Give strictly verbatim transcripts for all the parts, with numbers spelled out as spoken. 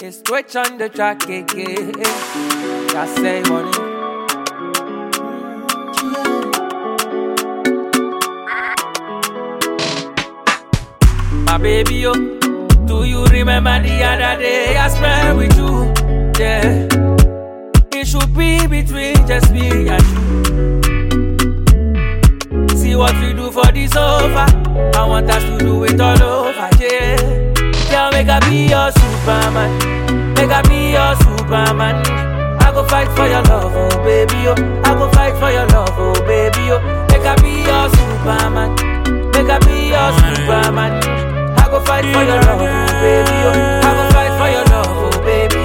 It's switch on the track again. Just say money. My baby, yo, do you remember the other day I spent with you? Yeah, it should be between just me and you. See what we do for this over. I want us to do it all over, yeah. Girl, make I be your Superman. Make I be your Superman. I go fight for your love, oh baby, yo. I go fight for your love, oh baby, yo. Make I be your Superman. Make I be your Superman. I go fight for your love, oh baby, yo. I go fight for your love, oh baby,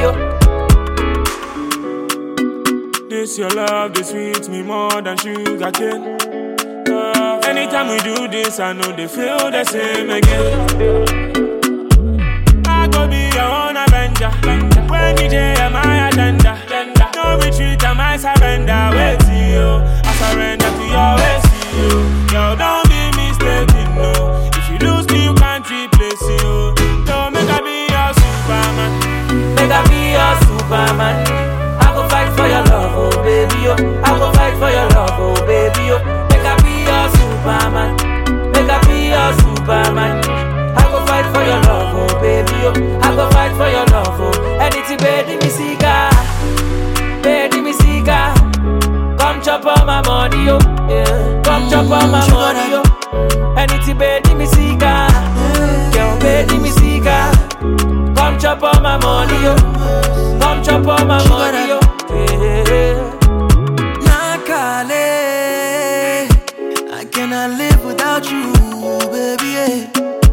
yo. This your love, this sweets me more than sugar cane. Uh, anytime we do this, I know they feel the same again. I go be your own avenger. When D J am my agenda. No retreat, I might surrender. Wait to you, I surrender to your ways to you. Yo, don't be mistaken, no. If you lose me, you can't replace you. Don't make I be your Superman. Make I be your Superman. I go fight for your love, oh baby, yo. I go fight for your love, oh baby, yo. Make I be your Superman. Make I be your Superman. I go fight for your love, oh baby, yo. I go fight for your love, oh. Anything, baby, me seeker. Baby, me seeker. Come chop on my money, yo. Yeah. Come chop on my money, yo. Anything, baby, me seeker. Girl, baby, me seeker. Come chop on my money, yo. Come chop on my money, yo. Yeah. Nakale, I cannot live without you, baby. Yeah.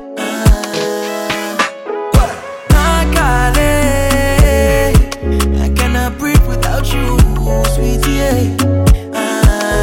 I cannot breathe without you, sweetie. Yeah. Ah,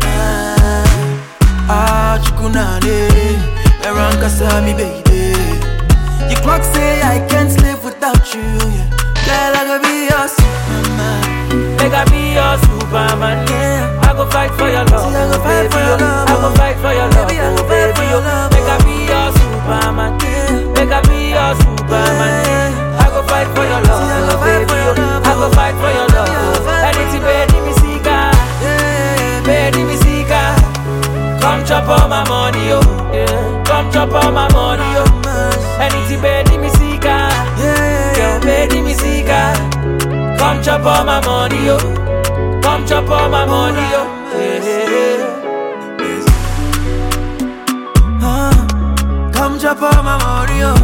ah, ah, chikunale, around me, baby. Your clock say I can't live without you. Yeah. Girl, I go be your Superman. Make I be your Superman. Yeah. I go fight for your love. See, I go fight for your love. I go fight for your love, Baby, I go oh, fight for baby, your oh. love. Make I be your Superman. Yeah. Make I be your Superman. I go fight for your love, See, I go oh, fight baby, for your oh. love. I go fight for your love, Baby, I go oh. fight for Anything, your baby, me seeker. Yeah. Baby, me seeker. Come chop all my money, yo. Yeah. Come chop all my money, yo. Anything, baby, me seeker. Yeah. Girl, baby, me seeker. Come chop all my money, yo. Come chop all my money, yo. Yeah. Uh, come chop all my money, yo.